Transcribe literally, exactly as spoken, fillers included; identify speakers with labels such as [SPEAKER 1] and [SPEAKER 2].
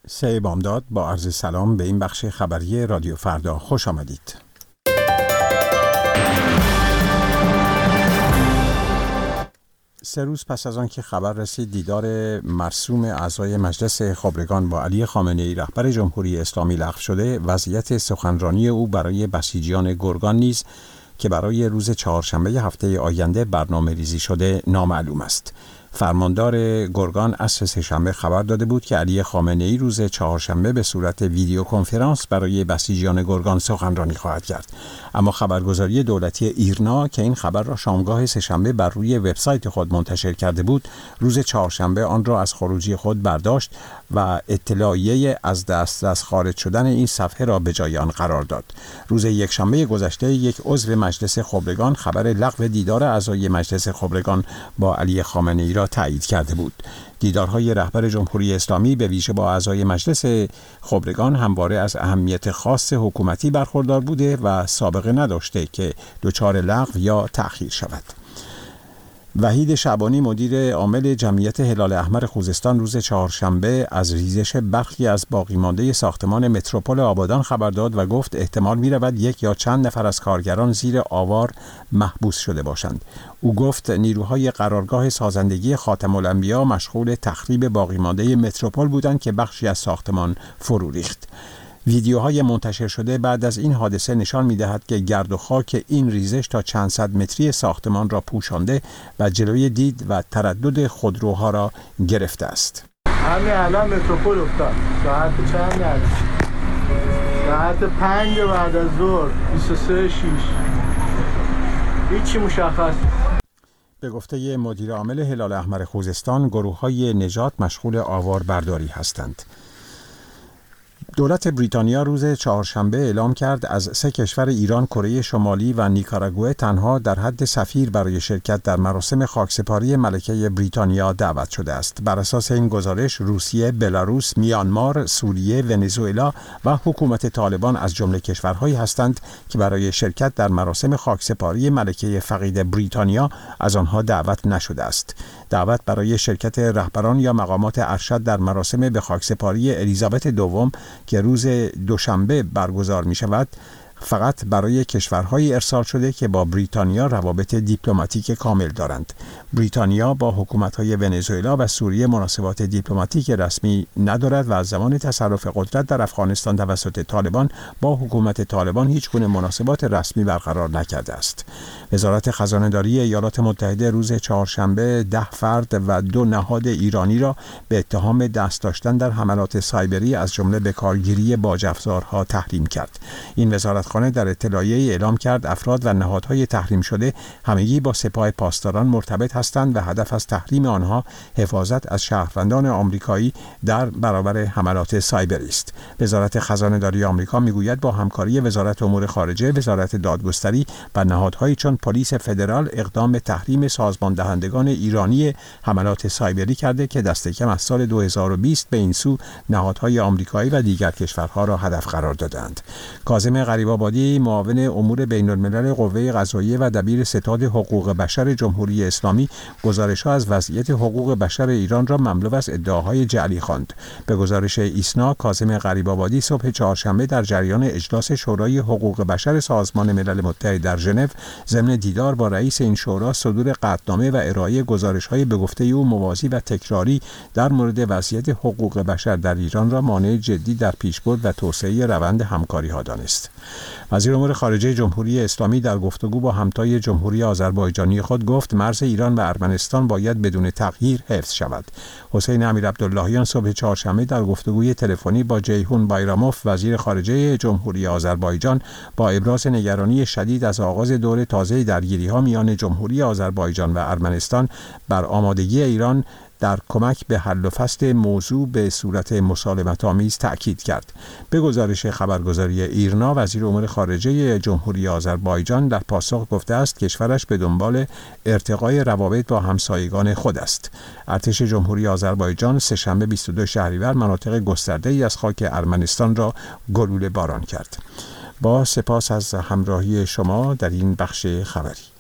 [SPEAKER 1] سه بامداد با عرض سلام به این بخش خبری رادیو فردا خوش آمدید. سه روز پس از آن که خبر رسید دیدار مرسوم اعضای مجلس خبرگان با علی خامنه‌ای رهبر جمهوری اسلامی لغو شده، وضعیت سخنرانی او برای بسیجیان گرگان نیز که برای روز چهارشنبه هفته آینده برنامه ریزی شده نامعلوم است. فرماندار گرگان عصر سه‌شنبه خبر داده بود که علی خامنه‌ای روز چهارشنبه به صورت ویدیو کنفرانس برای بسیجیان گرگان سخنرانی خواهد کرد. اما خبرگزاری دولتی ایرنا که این خبر را شامگاه سه‌شنبه بر روی وبسایت خود منتشر کرده بود، روز چهارشنبه آن را از خروجی خود برداشت و اطلاعیه از دسترس خارج شدن این صفحه را به جای آن قرار داد. روز یکشنبه گذشته یک عضو مجلس خبرگان خبر لغو دیدار اعضای مجلس خبرگان با علی خامنه‌ای را تایید کرده بود. دیدارهای رهبر جمهوری اسلامی به ویژه با اعضای مجلس خبرگان همواره از اهمیت خاص حکومتی برخوردار بوده و سابقه نداشته که دچار لغو یا تأخیر شود. وحید شعبانی مدیر عامل جمعیت هلال احمر خوزستان روز چهارشنبه از ریزش برخی از باقی مانده ساختمان متروپول آبادان خبر داد و گفت احتمال می رود یک یا چند نفر از کارگران زیر آوار محبوس شده باشند. او گفت نیروهای قرارگاه سازندگی خاتم الانبیا مشغول تخریب باقی مانده متروپول بودند که بخشی از ساختمان فرو ریخت. ویدیوهای منتشر شده بعد از این حادثه نشان می‌دهد که گرد و خاک این ریزش تا چند صد متری ساختمان را پوشانده و جلوی دید و تردد خودروها را گرفته است.
[SPEAKER 2] همین الان متروپول افتاد. ساعت چند است؟ ساعت پنج بعد از ظهر بیست و سه شش. هیچی مشخص.
[SPEAKER 1] به گفته مدیر عامل هلال احمر خوزستان، گروه‌های نجات مشغول آوار برداری هستند. دولت بریتانیا روز چهارشنبه اعلام کرد از سه کشور ایران، کره شمالی و نیکاراگوئه تنها در حد سفیر برای شرکت در مراسم خاکسپاری ملکه بریتانیا دعوت شده است. بر اساس این گزارش روسیه، بلاروس، میانمار، سوریه، ونزوئلا و حکومت طالبان از جمله کشورهایی هستند که برای شرکت در مراسم خاکسپاری ملکه فقید بریتانیا از آنها دعوت نشده است. دعوت برای شرکت رهبران یا مقامات ارشد در مراسم به خاکسپاری الیزابت دوم که روز دوشنبه برگزار می شود فقط برای کشورهایی ارسال شده که با بریتانیا روابط دیپلماتیک کامل دارند. بریتانیا با حکومت‌های ونزوئلا و سوریه مناسبات دیپلماتیک رسمی ندارد و از زمان تصرف قدرت در افغانستان توسط طالبان با حکومت طالبان هیچ گونه مناسبات رسمی برقرار نکرده است. وزارت خزانه‌داری ایالات متحده روز چهارشنبه ده فرد و دو نهاد ایرانی را به اتهام دست داشتن در حملات سایبری از جمله به کارگیری باج‌افزارها تحریم کرد. این وزارت خانه در اطلاعیه‌ای اعلام کرد افراد و نهادهای تحریم شده همگی با سپاه پاسداران مرتبط هستند و هدف از تحریم آنها حفاظت از شهروندان آمریکایی در برابر حملات سایبری است. وزارت خزانه‌داری آمریکا میگوید با همکاری وزارت امور خارجه، وزارت دادگستری و نهادهایی چون پلیس فدرال اقدام به تحریم سازمان دهندگان ایرانی حملات سایبری کرده که دست کم از سال دو هزار و بیست به این سو نهادهای آمریکایی و دیگر کشورها را هدف قرار دادند. کاظم غریب‌آبادی معاون امور بین‌الملل قوه قضاییه و دبیر ستاد حقوق بشر جمهوری اسلامی گزارش‌ها از وضعیت حقوق بشر ایران را مملو از ادعاهای جعلی خواند. به گزارش ایسنا، کاظم غریب‌آبادی صبح چهارشنبه در جریان اجلاس شورای حقوق بشر سازمان ملل متحد در ژنو ضمن دیدار با رئیس این شورا صدور قطعنامه و ارائه گزارش‌های به گفته او موازی و تکراری در مورد وضعیت حقوق بشر در ایران را مانع جدی در پیشبرد و توسعه روند همکاری‌ها دانست. وزیر امور خارجه جمهوری اسلامی در گفتگو با همتای جمهوری آذربایجانی خود گفت مرز ایران و ارمنستان باید بدون تغییر حفظ شود. حسین امیرعبداللهیان صبح چهارشنبه در گفتگوی تلفنی با جیهون بایراموف وزیر خارجه جمهوری آذربایجان با ابراز نگرانی شدید از آغاز دور تازه درگیری‌ها میان جمهوری آذربایجان و ارمنستان بر آمادگی ایران در کمک به حل و فصل موضوع به صورت مسالمت‌آمیز تأکید کرد. به گزارش خبرگزاری ایرنا، وزیر امور خارجه جمهوری آذربایجان در پاسخ گفته است کشورش به دنبال ارتقای روابط با همسایگان خود است. ارتش جمهوری آذربایجان سه‌شنبه بیست و دو شهریور مناطق گسترده‌ای از خاک ارمنستان را گلوله باران کرد. با سپاس از همراهی شما در این بخش خبری.